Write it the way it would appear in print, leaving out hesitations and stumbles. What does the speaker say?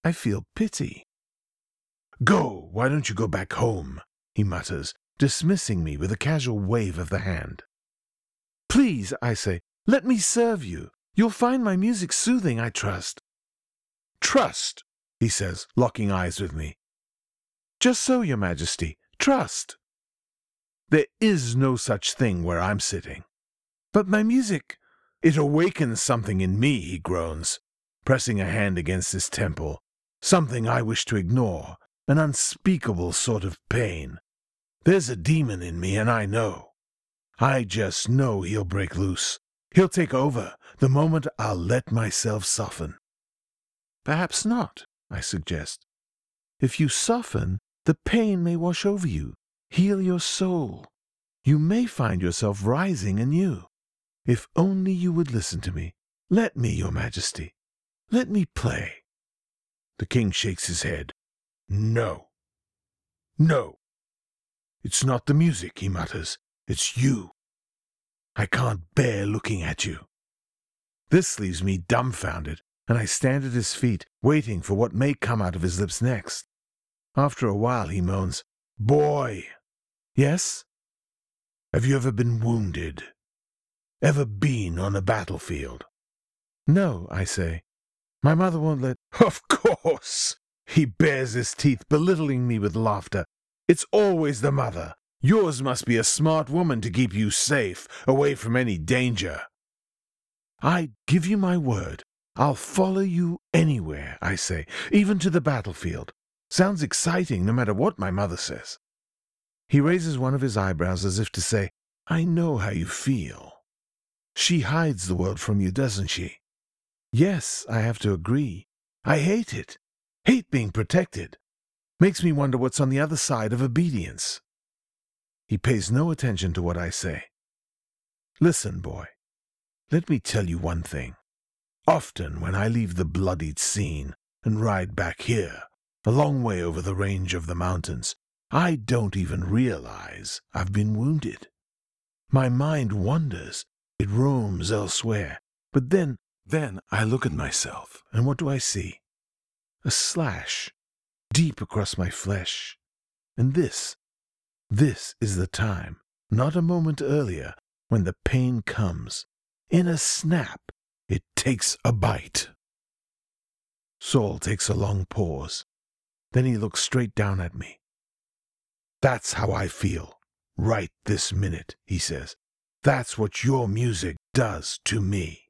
I feel pity. "Go, why don't you go back home?" he mutters, dismissing me with a casual wave of the hand. "Please," I say, "let me serve you. You'll find my music soothing, I trust." "Trust," he says, locking eyes with me. "Just so, Your Majesty. Trust." "There is no such thing where I'm sitting." "But my music—" "It awakens something in me," he groans, pressing a hand against his temple. "Something I wish to ignore, an unspeakable sort of pain. There's a demon in me, and I know. I just know he'll break loose. He'll take over the moment I'll let myself soften." "Perhaps not," I suggest. "If you soften, the pain may wash over you, heal your soul. You may find yourself rising anew. If only you would listen to me. Let me, Your Majesty. Let me play." The king shakes his head. "No. No. It's not the music," he mutters. "It's you. I can't bear looking at you." This leaves me dumbfounded, and I stand at his feet, waiting for what may come out of his lips next. After a while he moans, "Boy." "Yes?" "Have you ever been wounded? Ever been on a battlefield?" "No," I say. "My mother won't let—" "Of course!" He bares his teeth, belittling me with laughter. "It's always the mother. Yours must be a smart woman to keep you safe, away from any danger." "I give you my word. I'll follow you anywhere," I say, "even to the battlefield. Sounds exciting, no matter what my mother says." He raises one of his eyebrows as if to say, "I know how you feel. She hides the world from you, doesn't she?" "Yes," I have to agree. "I hate it. Hate being protected. Makes me wonder what's on the other side of obedience." He pays no attention to what I say. "Listen, boy. Let me tell you one thing. Often when I leave the bloodied scene and ride back here, a long way over the range of the mountains, I don't even realize I've been wounded. My mind wanders. It roams elsewhere. But then I look at myself, and what do I see? A slash, deep across my flesh. And this is the time, not a moment earlier, when the pain comes. In a snap, it takes a bite." Saul takes a long pause. Then he looks straight down at me. "That's how I feel, right this minute," he says. "That's what your music does to me."